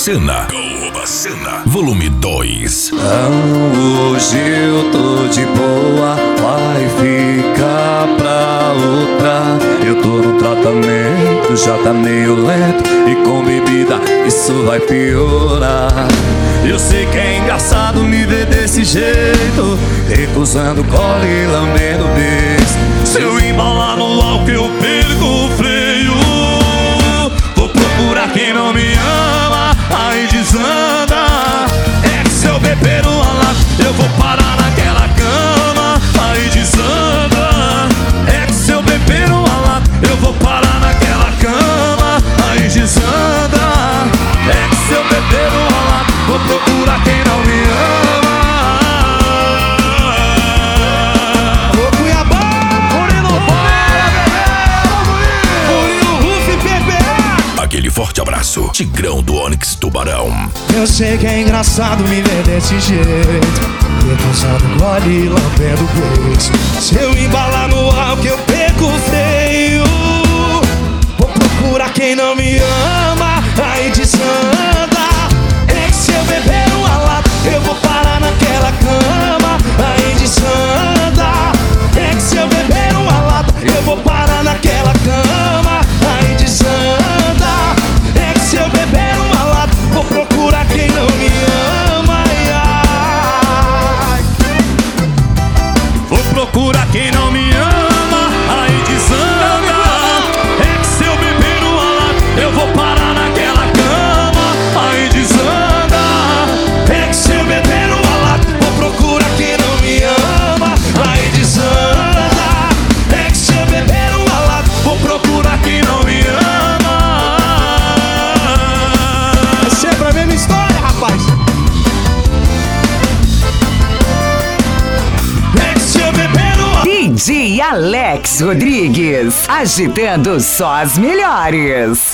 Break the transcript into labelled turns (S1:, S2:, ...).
S1: Cena, volume 2.
S2: Hoje eu tô de boa, vai ficar pra outra. Eu tô no tratamento, já tá meio lento, e com bebida isso vai piorar. Eu sei que é engraçado me ver desse jeito, recusando cola e lambendo beijo. Se eu embalar no álcool eu perco o freio. Vou procurar quem não me ama, aí desanda. É que se eu beber uma lata eu vou parar naquela cama, aí desanda. É que se eu beber uma lata eu vou parar naquela cama, aí desanda. É que se eu beber uma lata vou procurar quem não me ama.
S3: Ô Cuiabá, Murilo Ruff e PPA.
S1: Aquele forte abraço, Tigrão do Onyx Tubarão.
S3: Eu sei que é engraçado me ver desse jeito, recusando gole e lambendo beijo. Se eu embalar no álcool eu perco o freio. Vou procurar quem não me ama, aí desanda. É que se eu beber uma lata eu vou parar naquela cama, aí desanda. É que se eu beber uma lata eu vou parar naquela cama, aí desanda. É que se eu beber uma lata vou procurar quem não me ama, ai, ai.
S2: Vou procurar quem não me ama, aí desanda. É que se eu beber uma lata eu vou parar naquela cama, aí desanda.
S3: É que se eu beber uma lata vou procurar quem não me ama, aí desanda. É que se eu beber uma lata
S2: Vou procurar quem não me ama.
S3: é sempre a mesma história, rapaz.
S2: É que se eu beber uma
S4: DJ Alex Rodrigues, agitando só as melhores.